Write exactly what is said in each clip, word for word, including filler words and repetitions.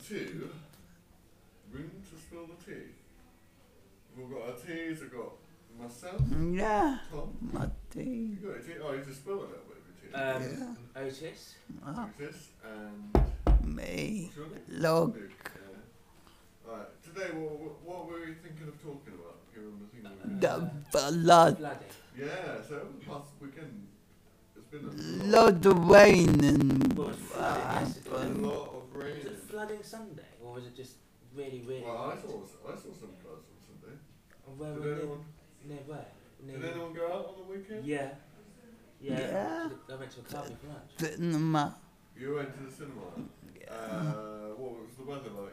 two, room to spill the tea. We've got our teas, I've got myself, Yeah, Tom. my tea. You got a tea? Oh, you just spill a little bit of your tea. Um, Yeah. Otis. Oh, This and me. what's your name? Look, Luke. Yeah. Alright, today what, what, what were we thinking of talking about? Do you remember thinking of the blood. Flooding. Yeah, so over the past weekend, it's been a Load lot, of rain and Well, it was flooding uh, yesterday. a lot of rain. Was it flooding Sunday, or was it just really, really? Well, I wet? saw, I saw some floods on Sunday. And where Did were they? anyone, Near where? Near did anyone go out on the weekend? Yeah. Yeah. Yeah. I went to a club for lunch. cinema. You went to the cinema. Uh, what was the weather like?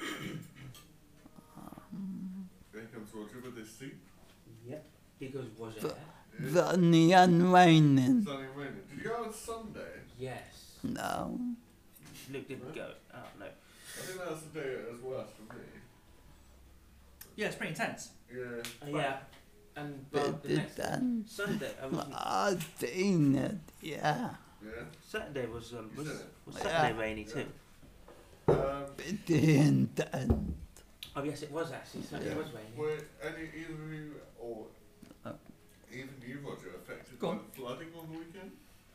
Here comes Roger with his seat. Yep. Because was it? But- Yeah. Sunny and raining. Sunny and raining. Did you go on Sunday? Yes. No. Luke didn't go. Oh no. I think that's the day it was worse for me. Yeah, it's pretty intense. Yeah. Uh, yeah. And but the Bit next done. Sunday, I was I've seen it, yeah. Yeah. Saturday was um, You was, said it. was Yeah. Saturday rainy too. Um, Bit intense. Oh yes, it was actually. Saturday yeah. was rainy. Were any either of you or Uh. even you, Roger, affected Go by on. the flooding on the weekend?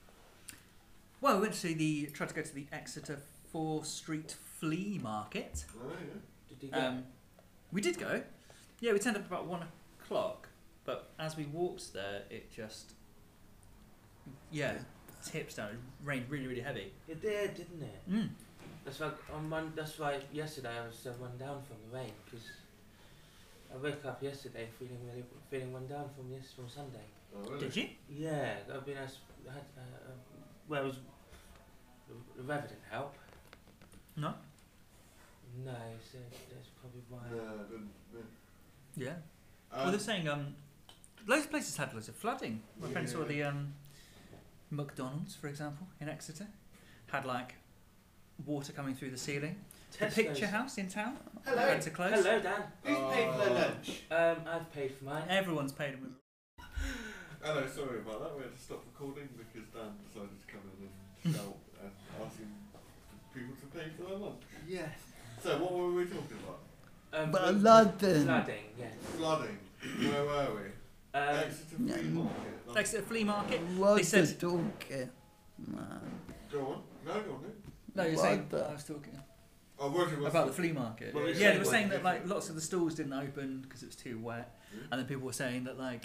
Well, we went to see the tried to go to the Exeter Fourth Street Flea Market. Oh yeah. Did you go? Um, we did go. Yeah, we turned up about one o'clock, but as we walked there, it just yeah tips down. It rained really, really heavy. it did, didn't it? Mm. That's why on one. That's why yesterday I was uh, run down from the rain because I woke up yesterday feeling really feeling run down from yes from Sunday. Oh, really? Did you? Yeah, I've been as I had uh, uh, well, it was the, the weather didn't help. No. No, so that's probably why. No, I didn't. No. Yeah. Um, well, they're saying um, loads of places had loads of flooding. My friend saw Yeah. the um, McDonald's, for example, in Exeter, had like water coming through the ceiling. The Tesco's- Picture House in town Hello. had to close. Hello, Dan. Who's paid for their Uh, lunch? Um, I've paid for mine. Everyone's paid them. Hello, sorry about that. We had to stop recording because Dan decided to come in and shout and asking people to pay for their lunch. Yes. So, what were we talking about? Um, But fl- flooding. Flooding, yes. Flooding. Where were we? Um, Exeter Flea yeah. Market. That's- Exeter Flea Market. What They the said- talking? Man. Go on. No, go on. Nick. No, you're What saying the- I was talking Oh, Roger was about the flea market. Well, we yeah, said they were what- saying that like lots of the stalls didn't open because it was too wet, Hmm? and then people were saying that like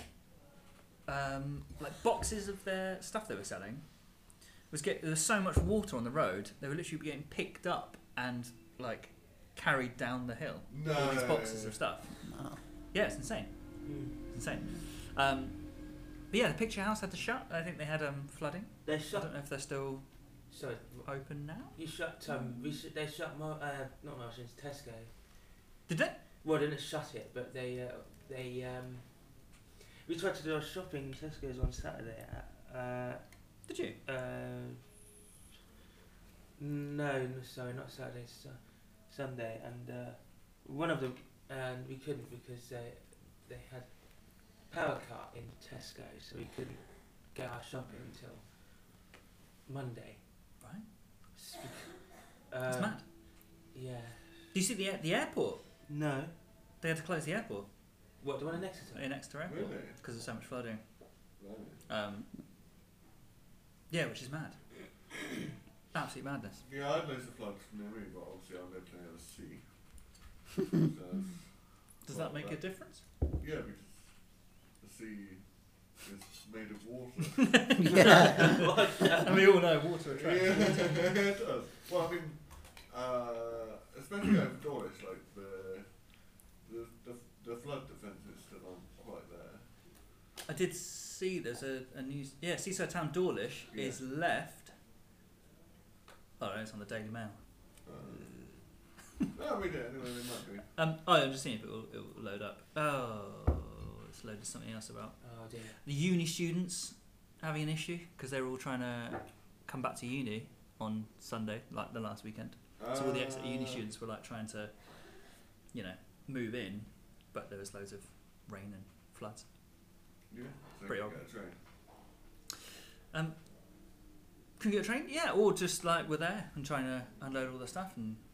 um, like boxes of their stuff they were selling was get there was so much water on the road they were literally getting picked up and like carried down the hill. No. All these boxes of stuff. No. Yeah, it's insane. mm, It's insane. Um, but yeah, the Picture House had to shut. I think they had um, flooding. they I shut. don't know if they're still Sorry, open now. you shut. Um, we sh- they shut. Mo- uh, not Morrison's, Tesco. Did they? Well, they didn't shut it, but they uh, they um. We tried to do our shopping in Tesco's on Saturday. At, uh, Did you? uh, no, no, sorry, not Saturday. Su- Sunday, and uh, one of them, and we couldn't because they they had power cut in Tesco, so we couldn't get our shopping until Monday. Right. S- bec- It's uh, mad. Yeah. Do you see the the airport? No. They had to close the airport What, the one in Exeter? in Exeter Airport Really? because of so much flooding. Blimey. Um, yeah, which is mad. Absolute madness. Yeah, I had loads of floods near me, but obviously I lived near the sea. So, Does well, that make a difference? yeah, because the sea is made of water. Yeah. And we all know water Yeah, it does. Well, I mean, uh, especially over Dawlish, like the, the the the flood defences still aren't quite there. I did see there's a, a news. Yeah, Seaside Town Dawlish Yeah. is left. Oh, no, it's on the Daily Mail. Uh, no, read it anyway. It might be. Um, oh, I'm just seeing if it will, it will load up. Oh, it's loaded something else about Oh dear. the uni students having an issue because they're all trying to come back to uni on Sunday, like the last weekend. So all the Exeter uni Uh, students were like trying to, you know, move in, but there was loads of rain and floods. Yeah, so Pretty you odd. get a train. Um, can we get a train? Yeah, or just like we're there and trying to unload all the stuff and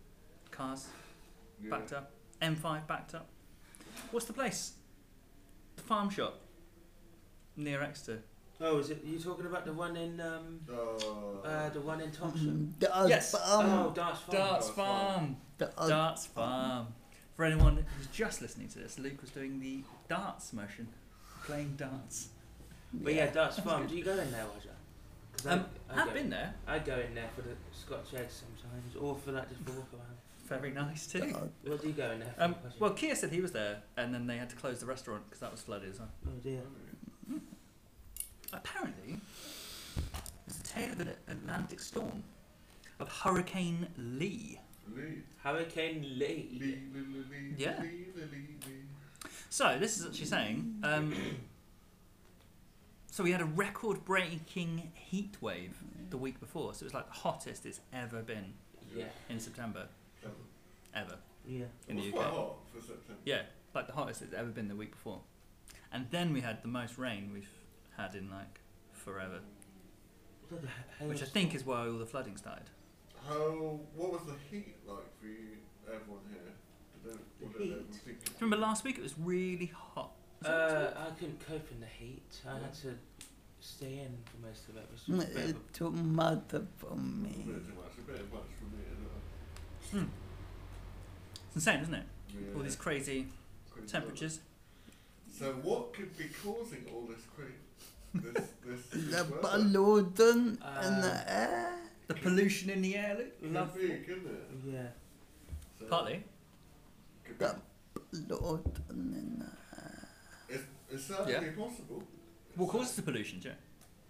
cars Yeah. backed up. M five backed up. What's the place? The farm shop near Exeter. Oh, is it? You talking about the one in um, Uh, uh, the one in Thompson? Darts Yes. Farm. Oh, Darts Farm. Darts Darts Farm. Darts Darts Farm. For anyone who's just listening to this, Luke was doing the darts motion, playing darts. But yeah, Darts Farm. Do you go in there, Roger? 'Cause I- Um, I I've go- been there. I go in there for the Scotch eggs sometimes, or for like just for walk around. Very nice too. Darts. What do you go in there for? Um, Roger? well, Kia said he was there, and then they had to close the restaurant because that was flooded as well. Oh dear. Apparently, there's a tale of an Atlantic storm, of Hurricane Lee. Lee. Hurricane Lee. Lee, Lee, Lee, Lee, Yeah. Lee, Lee, Lee, Lee. So this is actually saying. Um, so we had a record-breaking heat wave the week before. So it was like the hottest it's ever been Yeah. in September, Um, ever Yeah. in it the was U quite K. hot for September. Yeah, like the hottest it's ever been the week before. And then we had the most rain we've had in like forever, Look, the ha- which I hailstorm. think is why all the flooding started. How? What was the heat like for you, everyone here? Did they, what The did everyone heat? think? Remember last week it was really hot. Was that Uh, true? I couldn't cope in the heat. I had to stay in for most of it. It was Mm, just a bit of It's too much for A me. bit too much. A bit much for me as well. Hmm. It's insane, isn't it? Yeah. All these crazy Crazy temperatures. weather. So what could be causing all this crazy? This this. The this weather? pollution in Uh, the air. The pollution in the air, Luke. Could Love. be, couldn't it? yeah. So Partly. could be- The pollution in the air. It's, it's certainly possible. What causes the pollution, Joe?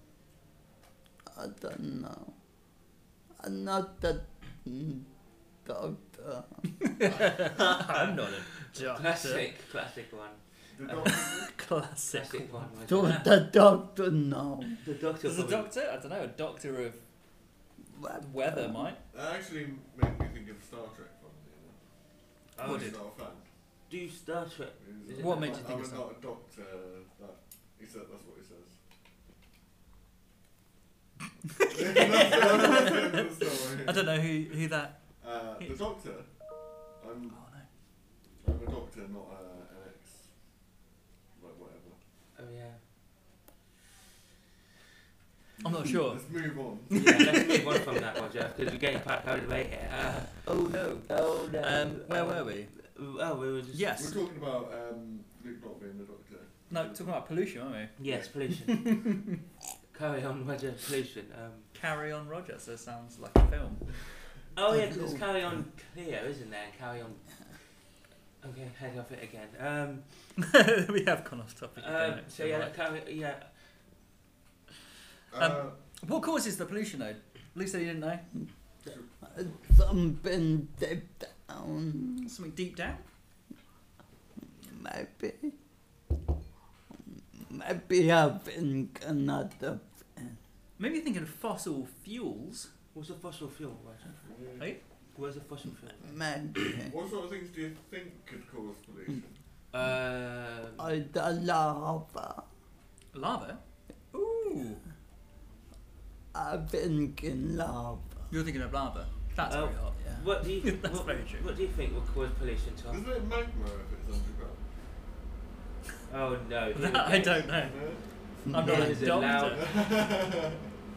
I don't know. I'm not the mm, doctor. I'm not a doctor. Classic, classic one. The doctor, Classic. Classic one. Roger. Do the doctor know? The doctor. There's a probably- doctor? I don't know, a doctor of What? weather might. that actually made me think of Star Trek. Probably, you know. Oh, I'm did? not a fan. Do Star Trek? He's Is a- it What that made one? you think I'm of Star- not a doctor. That he said that's what he says. I don't know who, who that. Uh, the doctor. I'm Oh no. I'm a doctor, not uh, an ex. Like whatever. Oh yeah. I'm not sure. Let's move on. Yeah, let's move on from that, Roger, because we're getting quite carried away here. Uh, oh no, oh no. Um, where were we? Oh, we were just. Yes. We're talking about um, Luke not being the doctor. No, talking about pollution, aren't we? Yes, pollution. Carry on, Roger, pollution. Um, Carry On Roger, so it sounds like a film. oh yeah, 'cause it's Carry On Clear, isn't there? Carry On. Okay, head off it again. Um, We have gone off topic again. um, it's so yeah, alright. carry, yeah. Uh, What causes the pollution though? At least you didn't know. Something deep down. Something deep down? Maybe. Maybe I think another. Maybe you're thinking of fossil fuels. What's a fossil fuel, Roger? yeah. Hey? What's a fossil fuel? Maybe. What sort of things do you think could cause pollution? Um, I the lava. Lava? Ooh. I'm thinking lava. You're thinking of lava. That's Oh. very hot. Yeah. what do you? That's what, very true. What do you think will cause pollution, Tom? Isn't it magma if it's underground? Oh no. That I don't know. No? I'm not Yeah, a is it doctor. loud?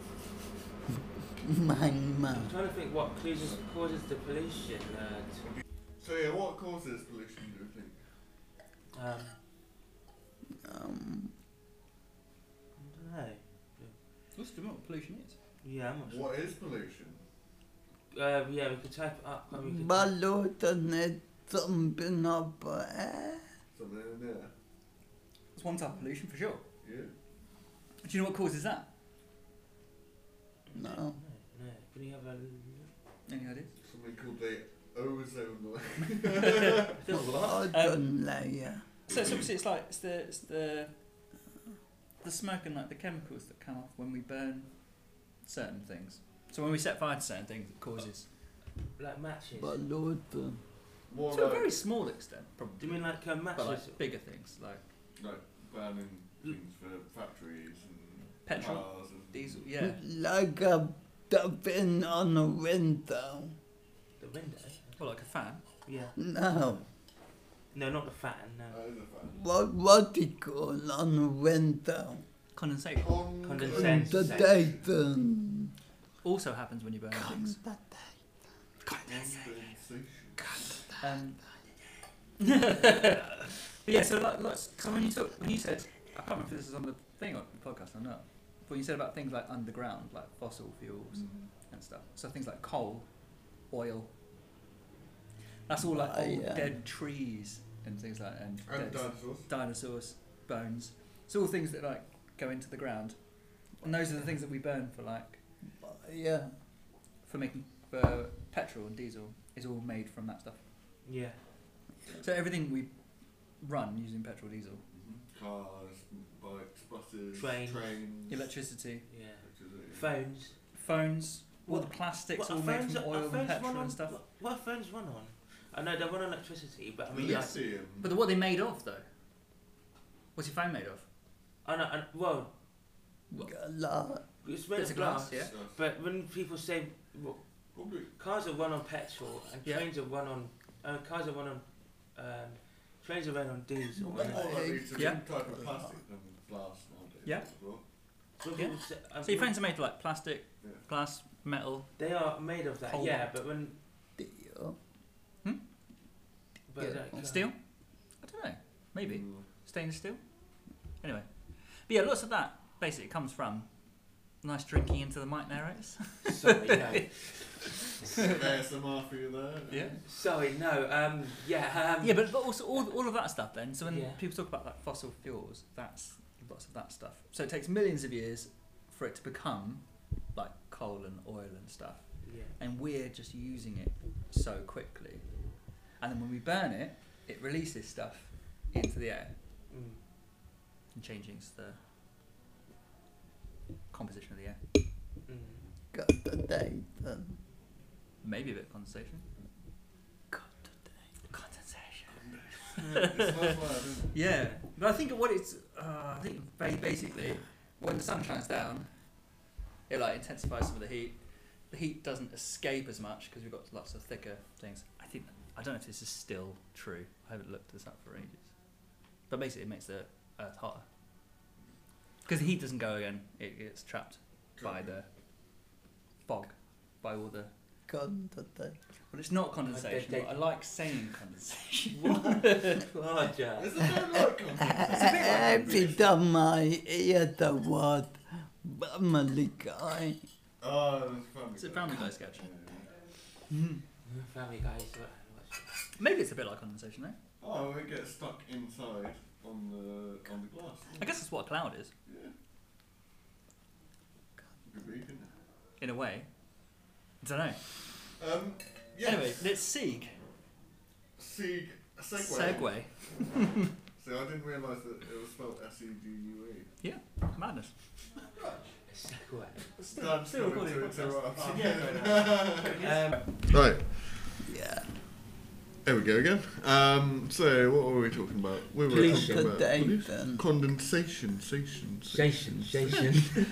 Magma. I'm trying to think what causes causes the pollution. Uh, t- So yeah, what causes pollution do you think? um, Um, I don't know. What's the what pollution is? Yeah, I'm not sure. What is pollution? Uh, yeah, we could type it up. And we could pollution is something up air. Something in there. It's one type of pollution for sure. Yeah. Do you know what causes that? No. No, no. Can you have a? Any ideas? Something called the ozone layer. Still what? Ozone layer. So it's obviously it's like it's the it's the the smoke and like the chemicals that come off when we burn certain things. So when we set fire to certain things, it causes Like matches. Pollution. More to a like, very small extent, Do you probably, mean like uh, matches? but like bigger things like like burning things for factories and petrol, cars and diesel. Yeah. Like a tapping on a window. The window. Well, like a fan. Yeah. No. No, not the fan. No. That is a fan. What what do you call on the window? Condensation. Con- Condensation. Condensation. Also happens when you burn things. Condensation. Um, but yeah, so like, like, so when you talk, when you said, I can't remember if this is on the thing or the podcast or not, but when you said about things like underground, like fossil fuels Mm-hmm. and stuff, so things like coal, oil, that's all like Ah, old yeah. dead trees and things like and, And dead dinosaurs. dinosaurs, bones. It's all things that like go into the ground, and those are the things that we burn for like Yeah. for making for petrol and diesel is all made from that stuff. Yeah. So everything we run using petrol, diesel, Mm-hmm. Cars, bikes, buses, Trains. trains. electricity, Yeah. electricity. Phones. phones, all What- the plastics What all are made phones- from are oil and phones petrol run on, and stuff. What, what are phones run on? I know they run on electricity, but I mean, like, Lithium. But the, what are they made of though? What's your phone made of? I know, I, well, Glass. it's made Bits of of glass, glass. yeah. Stuff. But when people say well, Probably. cars are run on petrol and Yeah. trains are run on, uh, cars are run on, um, trains are run on diesel. Well, and- more likely it's a Yeah. different type of plastic than glass nowadays. Yeah. as well. when Yeah. people say- uh, So your phones are made of like plastic, Yeah. glass, metal. They are made of that, Coal. yeah. But when Deal. but Yeah. that kind- Steel? I don't know. Maybe. Mm. Stainless steel? Anyway. But yeah, lots of that basically comes from nice drinking into the mic narrators. Sorry, no. A S M R for you there. Sorry, no. Um, yeah. Um, Yeah, but, but also all, all of that stuff then. So when Yeah. people talk about like fossil fuels, that's lots of that stuff. So it takes millions of years for it to become like coal and oil and stuff. Yeah. And we're just using it so quickly. And then when we burn it, it releases stuff into the air Mm. and changes the composition of the air. Mm. Got the date. Maybe a bit of condensation. Got the date. Condensation. It smells bad, doesn't it? Yeah, but I think what it's, uh, I think ba- basically when the sun shines down, it like intensifies some of the heat. The heat doesn't escape as much because we've got lots of thicker things. I think I don't know if this is still true. I haven't looked this up for ages. But basically, it makes the Earth hotter because the heat doesn't go again. It gets trapped by the fog, by all the. Got the date. Well, it's not condensation. they- But I like saying condensation. Oh, Jack. It's a bit like condensation. Every time I hear the word Family Guy, Oh, it's Family It's a Guy. Family Guy sketch. Yeah. Family guys. what- what's- Maybe it's a bit like condensation, though. Oh, it gets stuck inside on the on the glass. I guess that's what a cloud is, Yeah. Could be, couldn't it? in a way. I don't know. Um, yes. Anyway, let's Sieg. Seg Segway. Segway. See, I didn't realise that it was spelled S E G U E. Yeah, madness. Segway. Still, still recording to, a to, podcast. to, Um, Right, yeah, there we go again. Um, so what were we talking about? We were Pollution. talking about Today, pollution. then. condensation, sation, Jason. Jason.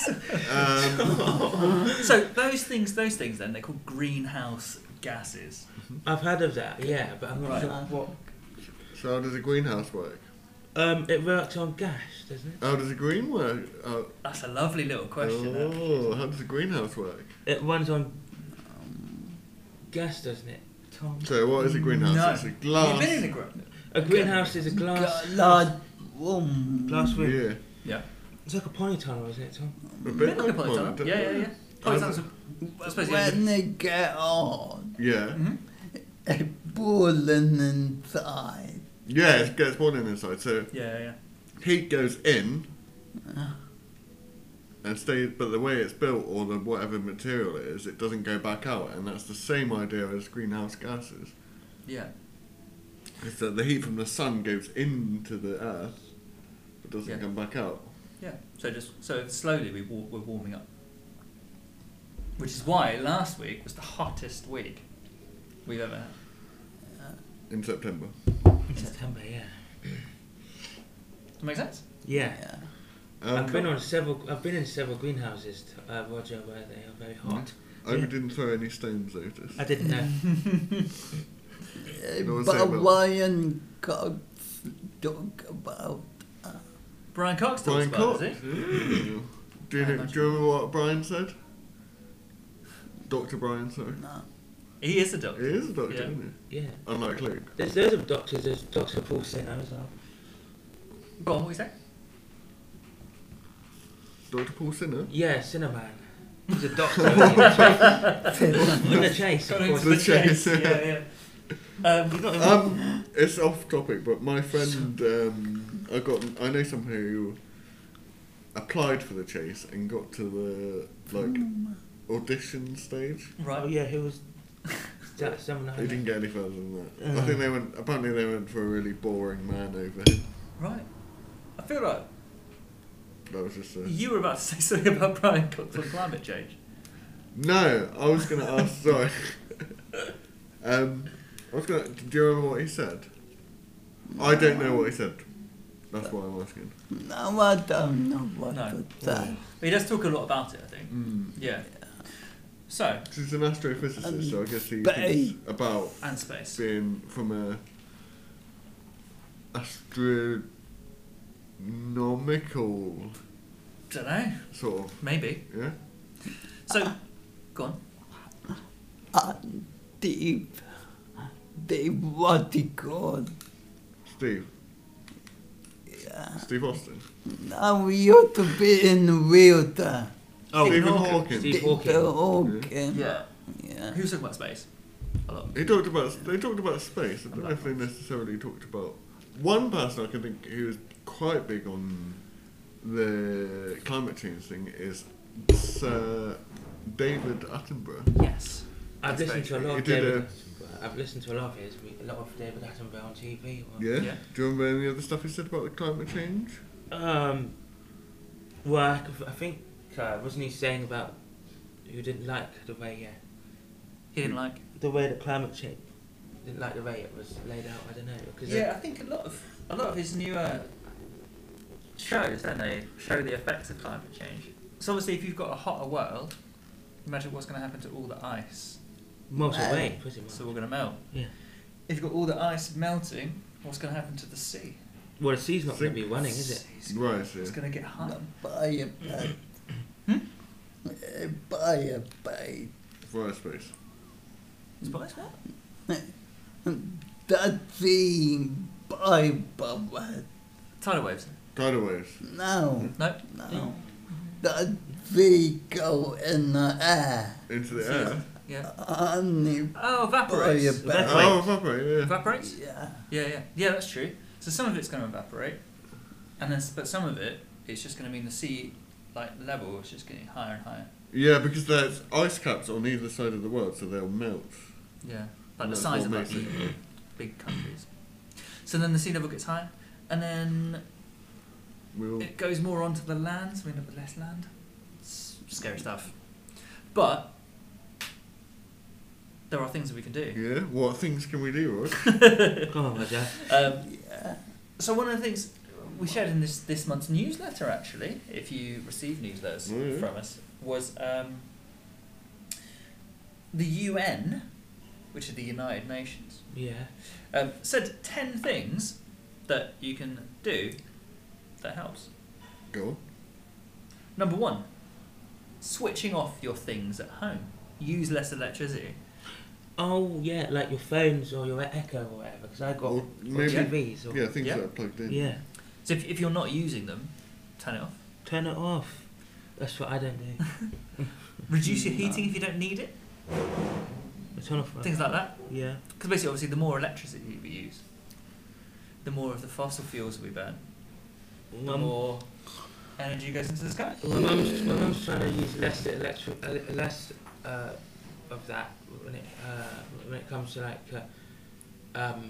Um, So those things, those things, then they're called greenhouse gases. I've heard of that. Yeah, but I'm not Right. sure what. so how does a greenhouse work? Um, it works on gas, doesn't it? How does a green work? Uh, That's a lovely little question. that. oh, how does a greenhouse work? It runs on gas, doesn't it, Tom? So what is a greenhouse? No. It's a You've glass. been in a gr- A greenhouse is a glass. Glass room. Glass room. Yeah. Yeah. It's like a polytunnel, isn't it, Tom? A Bit bit like a like one, polytunnel. don't Yeah, it? yeah, yeah. Polytunnels are, I suppose. When they get on, Yeah. Mm-hmm. it's boiling inside. Yeah, it gets boiling inside. So Yeah, yeah. heat goes in and stays, but the way it's built or the whatever material it is, it doesn't go back out, and that's the same idea as greenhouse gases. Yeah. Is that the heat from the sun goes into the earth, but doesn't Yeah. come back out. Yeah. So just so slowly we wa- we're warming up, which is why last week was the hottest week we've ever had. In September. In September, yeah. Does that make sense? Yeah. Um, I've been on several. I've been in several greenhouses, uh, Roger, where they are very hot. I hope Yeah. you didn't throw any stones, Otis. I didn't know. No one But say about- Ryan Cox talk about Brian Cox talks Brian about Cox. it, does he? Yeah. Do you, I know, imagine. do you remember what Brian said? Doctor Brian, sorry. no. He is a He doctor. is a doctor, Yeah. isn't Yeah. he? Unlike Luke. There's loads of doctors. There's Doctor Paul Sinner as well. Go on, what you say? Doctor Paul Sinner? Yeah, Sinnerman. He's a doctor. in the chase. In the chase, of Got course. into The chase, yeah, yeah. yeah. Um, He's not in- Um, it's off topic, but my friend, um, I got, I know someone who applied for the chase and got to the like audition stage. right. Oh yeah, who was that? Someone I They didn't know. get any further than that. I Uh. think they went. Apparently, they went for a really boring man over him. Right. I feel like That was just a. you were about to say something about Brian Cox on climate change. No, I was gonna ask. Sorry. um, I was gonna. Do you remember what he said? I don't know what he said. That's why I'm asking. No, I don't know what No. to say. But he does talk a lot about it, I think. Mm. Yeah. So, He's an astrophysicist, so I guess he But thinks he- about and space. being from a astronomical Don't know. sort of. Maybe. Yeah. So, go on. Uh, Dave, Dave, what he called? Steve. Yeah. Steve Austin. Now we ought to be in the wheelchair. Oh, Stephen Hawking. Hawking. Steve Steve Hawking. Hawking. Yeah. Yeah. Who was talking about space? A lot. He talked about. They talked about space. I don't know if they necessarily talked about. One person I can think who was quite big on the climate change thing is Sir David Attenborough. Yes. I've That's listened to a very lot He of did David. a- Attenborough. I've listened to a lot of his, a lot of David Attenborough on T V. or- Yeah? Yeah. Do you remember any other stuff he said about the climate change? Um, well, I, c- I think uh, wasn't he saying about you didn't like the way yeah, He didn't like. the way the climate change didn't like the way it was laid out. I don't know because Yeah, I think a lot of a lot of his newer shows, don't they, show the effects of climate change. So obviously, if you've got a hotter world, imagine what's going to happen to all the ice. most Well, away pretty much. So we're going to melt. Yeah. If you've got all the ice melting, what's going to happen to the sea? Well, the sea's not going to Think- be running, is it? Sea's- Right, It's yeah. going to get hot. Buy a bite. Hmm? Uh, Buy a bite. Via space. Spice what? That thing by Baba. Tidal waves. Tidal waves. No, No. no. That thing go in the air. Into the Sea air. ice. Yeah. And you Oh, buy a evaporates. bite. Oh, evaporate, yeah. Evaporates. Yeah. Yeah, yeah, yeah. That's true. So some of it's going to evaporate, and then s- but some of it, it's just going to mean the sea like level is just getting higher and higher. Yeah, because there's ice caps on either side of the world, so they'll melt. Yeah, like And the that's size what of like makes the it- big countries. So then the sea level gets higher, and then We'll, it goes more onto the land. So we end up with less land. It's scary stuff. But there are things that we can do. yeah, what things can we do, Rod? Come on, Roger. Um, Yeah. so one of the things we shared in this this month's newsletter, actually, if you receive newsletters Oh, yeah. from us, was um, the U N, which is the United Nations, Yeah. um, said ten things that you can do that helps. Go on. Number one, switching off your things at home. Use less electricity. Oh yeah, like your phones or your Echo or whatever. Because I got Or or maybe, T Vs. Or, yeah, things Yeah. that are plugged in. yeah. So if, if you're not using them, turn it off. Turn it off. That's what I don't do. Reduce your heating if you don't need it. I turn off. my- Things like that. Yeah. Because basically, obviously, the more electricity we use, the more of the fossil fuels we burn, the Mum, more energy goes into the sky. my mum's my mum's trying to use less electric, uh, less uh, of that when it uh, when it comes to like uh, um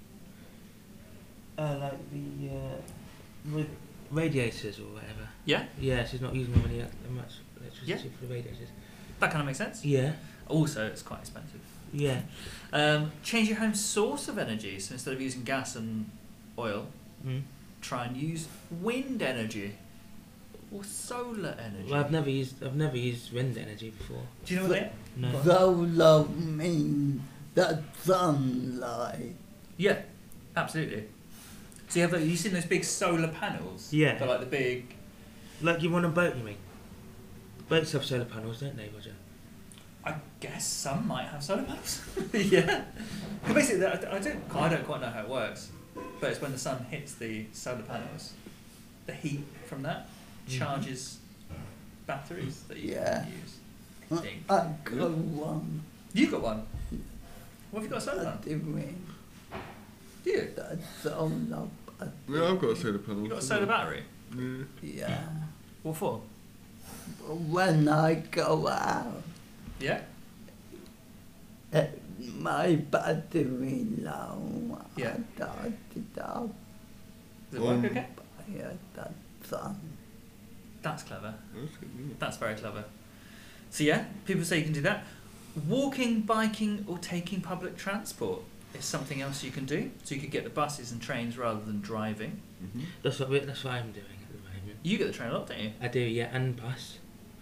uh, like the uh, with radiators or whatever. Yeah, Yeah, she's not using many, uh, much electricity Yeah. for the radiators. that kind of makes sense. Yeah. Also, it's quite expensive. Yeah. Um, change your home source of energy. So instead of using gas and oil, Mm. try and use wind energy. or solar energy? Well, I've never used I've never used wind energy before. Do you know what they are? No. Solar mean the sunlight. Yeah, absolutely. So you have, you seen those big solar panels? Yeah. They're like the big. Like you want a boat, you mean? Boats have solar panels, don't they, Roger? I guess some might have solar panels. Yeah. 'Cause basically, I I don't, I don't quite know how it works, but it's when the sun hits the solar panels, the heat from that charges batteries that you Yeah. can use. I think. I got one. You got one. What have you got a solar I panel? doing Do you? the solar Yeah, I've got a solar panel. You got a solar battery? Yeah. Yeah. What for? When I go out, Yeah. uh, my battery low. Yeah. I start it up Does it work Um, okay? by the sun. That's clever. That's good, isn't it? That's very clever. So yeah, people say you can do that. Walking, biking, or taking public transport is something else you can do. So you could get the buses and trains rather than driving. Mhm. That's what we, that's what I'm doing at the moment. You get the train a lot, don't you? I do, yeah, and bus.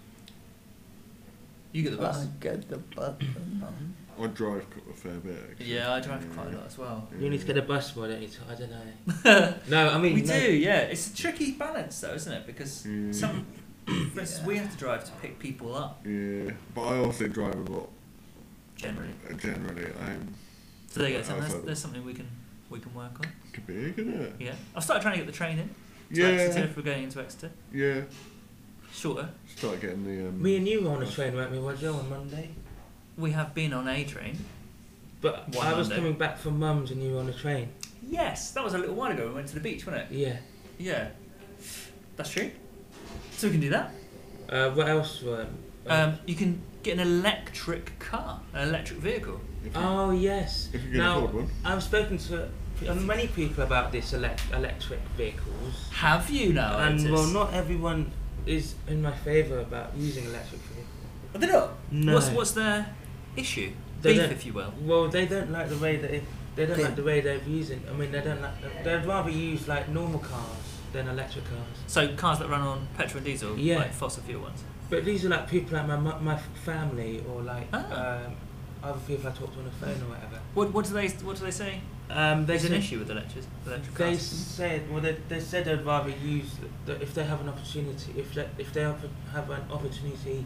You get the bus. I get the bus along. I drive a fair bit. Actually. Yeah, I drive quite a lot as well. You need to get a bus more, don't you? I don't know. No, I mean We no. do, yeah. It's a tricky balance though, isn't it? Because Yeah. some, for instance, we have to drive to pick people up Yeah, but I also drive a lot. generally. uh, Generally, I'm So there you go. So I've there's, heard- there's something we can we can work on. could be big, isn't it? Yeah, I've started trying to get the train in to Yeah. Exeter if we're going into Exeter. Yeah. Shorter. Start getting the. Um, Me and you were on a train, weren't we, Roger, on Monday? We have been on a train. But One I was Monday. coming back from Mum's and you were on a train. Yes, that was a little while ago. We went to the beach, wasn't it? Yeah. Yeah, that's true. So we can do that. Uh, what else were? Um, you can get an electric car, an electric vehicle. if you, Oh yes. if you can Now afford one. I've spoken to uh, many people about this elect- electric vehicles, Have you now? and Otis? well, not everyone is in my favour about using electric vehicles. Are they not? No. What's what's their issue? They Beef, don't- if you will. Well, they don't like the way that it, they don't They- like the way they're using. I mean, they don't like. They'd rather use like normal cars than electric cars. So cars that run on petrol and diesel, Yeah. like fossil fuel ones. But these are like people like my mu- my family or like Ah. um, other people I talk to on the phone or whatever. What what do they what do they say? Um, There's an said- issue with electric electric They cars. said, well, they, they said they'd rather use the, if they have an opportunity, if they if they have, have an opportunity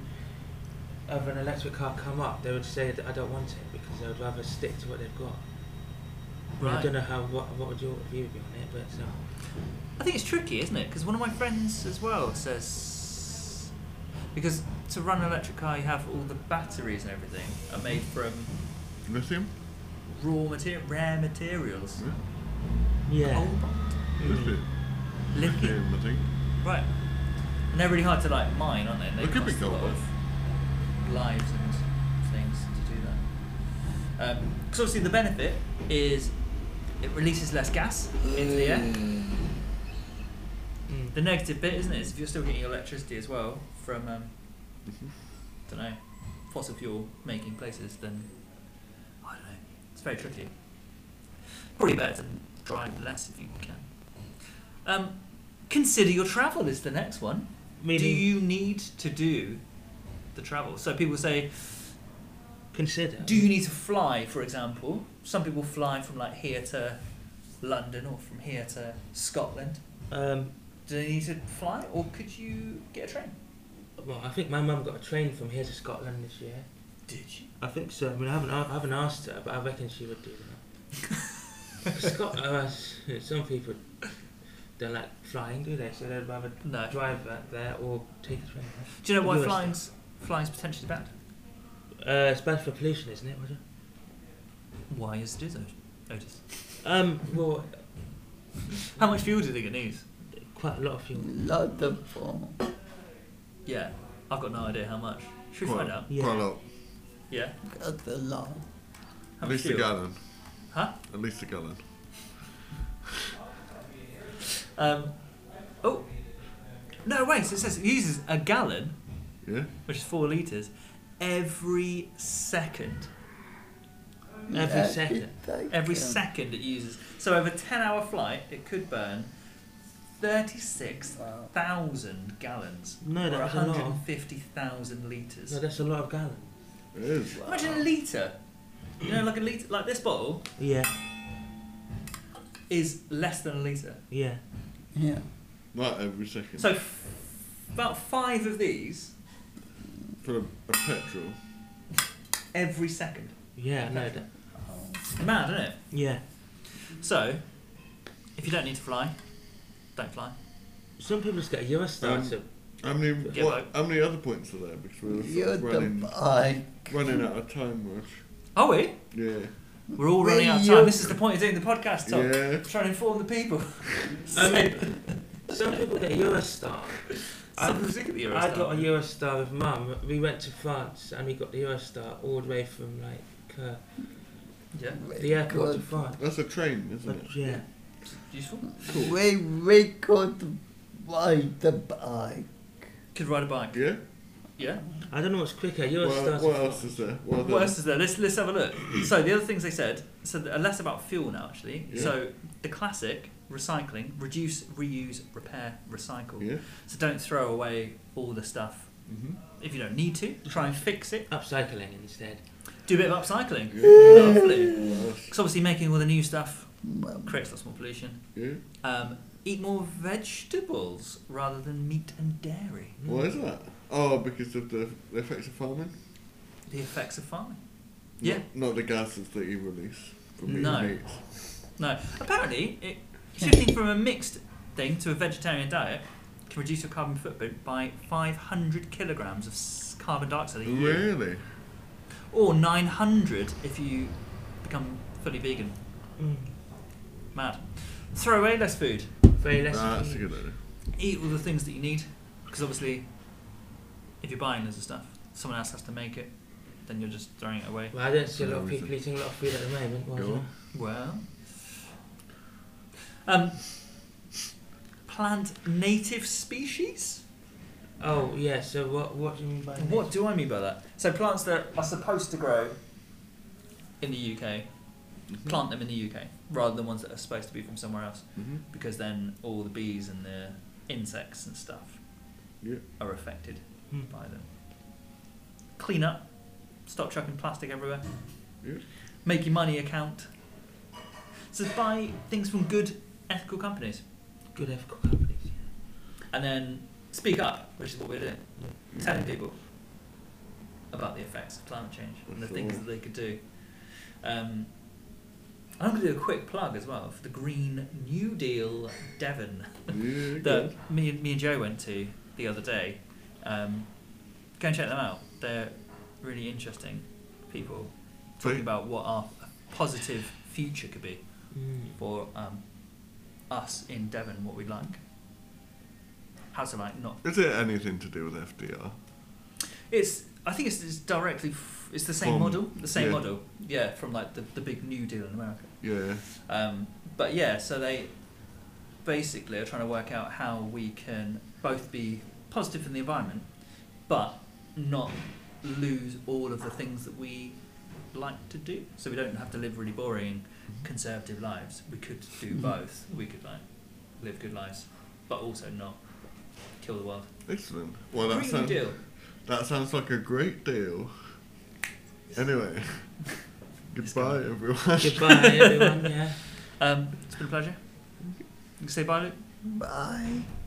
of an electric car come up, they would say that I don't want it because they would rather stick to what they've got. I, mean, I Right. don't know how what what would your view be on it, but so. I think it's tricky, isn't it? Because one of my friends as well says because to run an electric car, you have all the batteries and everything are made from Lithium? raw material, rare materials. Yeah. Cobalt, Lithium. lithium. Lithium, I think. Right. And they're really hard to like mine, aren't they? And they It could be cost a lot cobalt. of lives and things to do that. Because obviously the benefit is it releases less gas into the air. Mm. The negative bit, isn't it, is if you're still getting your electricity as well from, um, Mhm. don't know, fossil fuel making places, then I don't know. It's very tricky. Probably better to drive less if you can. Um, consider your travel is the next one. Meaning, Do you need to do the travel? So people say, consider? do you need to fly, for example? Some people fly from like here to London or from here to Scotland. Um, Do they need to fly, or could you get a train? well, I think my mum got a train from here to Scotland this year. Did you? I think so. I mean, I haven't I haven't asked her, but I reckon she would do that. Scot- uh, some people don't like flying, do they? So they'd rather No. drive back there or take a train. Do you know why U S flying's flying's potentially bad? Uh, it's bad for pollution, isn't it, Roger? Why is it, Otis? Um, well, How much fuel do you think it needs? quite a lot of fuel. Lot of fun. Yeah, I've got no idea how much. Should we Quite, find out? Yeah. quite a lot. Yeah. Got a lot. How At much least a fuel? gallon. Huh? At least a gallon. Um. Oh. No, wait. So it says it uses a gallon, Yeah? which is four liters, every second. Every second. Every second it uses. So over a ten-hour flight, it could burn thirty-six thousand gallons. No, or that's a lot. one hundred fifty thousand litres. No, that's a lot of gallons. It is. Imagine a litre. You know, like a litre, like this bottle Yeah, is less than a litre. yeah. Yeah. Not every second. So, f- about five of these For a, a petrol. every second. Yeah, no, that, Mad, isn't it? yeah. So, if you don't need to fly, don't fly. Some people just get a Eurostar. Um, so How many, Yeah, what, how many other points are there? Because we're You're sort of the running, bike. running out of time, Rush. Are we? Yeah. We're all Where running out of you- time. This is the point of doing the podcast, Tom. Yeah. Trying to inform the people. I mean, some people get a Eurostar. Some people do get the I Eurostar. got a Eurostar with Mum. We went to France and we got the Eurostar all the way from like uh, Yeah. the airport to Good. France. That's a train, isn't But, it? yeah. Useful. Cool. We, we could ride the bike. Could ride a bike. Yeah? Yeah. I don't know what's quicker. What, Eurostar. what else is there? What, What else is there? Let's let's have a look. So the other things they said, so they're less about fuel now actually. Yeah. So the classic recycling, reduce, reuse, repair, recycle. Yeah? So don't throw away all the stuff Mm-hmm. if you don't need to. Try and fix it. Upcycling instead. Do a bit of upcycling. Yeah. Lovely. What else? Because obviously making all the new stuff Well, creates lots more pollution. Yeah? Um, eat more vegetables rather than meat and dairy. Why is that? Oh, because of the, the effects of farming? The effects of farming. Not, Yeah. not the gases that you release from eating No. meat. No, apparently, it, shifting from a mixed thing to a vegetarian diet can reduce your carbon footprint by five hundred kilograms of s- carbon dioxide a year, Really? or nine hundred if you become fully vegan. Mm. Mad. Throw away less food. Very less. Nah, that's a food. good idea. Eat all the things that you need, because obviously, if you're buying loads of stuff, someone else has to make it. Then you're just throwing it away. Well, I don't see a lot of No people reason. eating a lot of food at the moment. Why is Go that? on. Well, um, plant native species. Oh yeah. So what? What do you mean by that? What do I mean by that? So plants that are supposed to grow in the U K, Mhm. plant them in the U K rather than ones that are supposed to be from somewhere else, Mhm. because then all the bees and the insects and stuff Yeah. are affected Hmm. by them. Clean up, stop chucking plastic everywhere. Yeah. Make your money account. So buy things from good ethical companies, Good ethical companies. Yeah. and then speak up, which is what we're doing, telling people about the effects of climate change and the That's things all. that they could do. Um, I'm going to do a quick plug as well for the Green New Deal Devon Yeah, good. that me, and- me and Joe went to the other day. Um, go and check them out. They're really interesting people talking They- about what our positive future could be Mm. for um, us in Devon, what we'd like. How to like not. Is it anything to do with F D R? It's. I think it's, it's directly. F- it's the same From- model. The same yeah. model. Yeah, from like the the big New Deal in America. Yeah. Um, but yeah, so they basically are trying to work out how we can both be positive for the environment, but not lose all of the things that we like to do. So we don't have to live really boring, conservative lives. We could do Mhm. both. We could like live good lives, but also not kill the world. Excellent. Well, that Green sounds Deal. that sounds like a great deal. Anyway, goodbye, going. everyone. Goodbye, everyone. Yeah. Um, it's been a pleasure. You can say bye, Luke. bye.